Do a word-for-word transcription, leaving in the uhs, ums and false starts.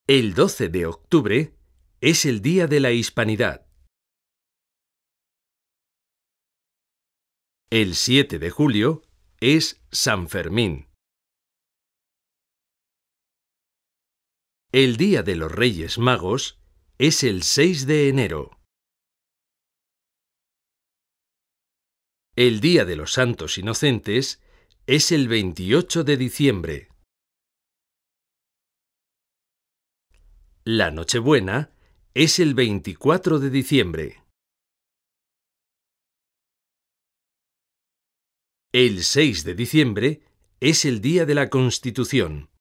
El doce de octubre es el Día de la Hispanidad. El siete de julio es San Fermín. El Día de los Reyes Magos es el seis de enero. El Día de los Santos Inocentes es el veintiocho de diciembre. La Nochebuena es el veinticuatro de diciembre. El seis de diciembre es el Día de la Constitución.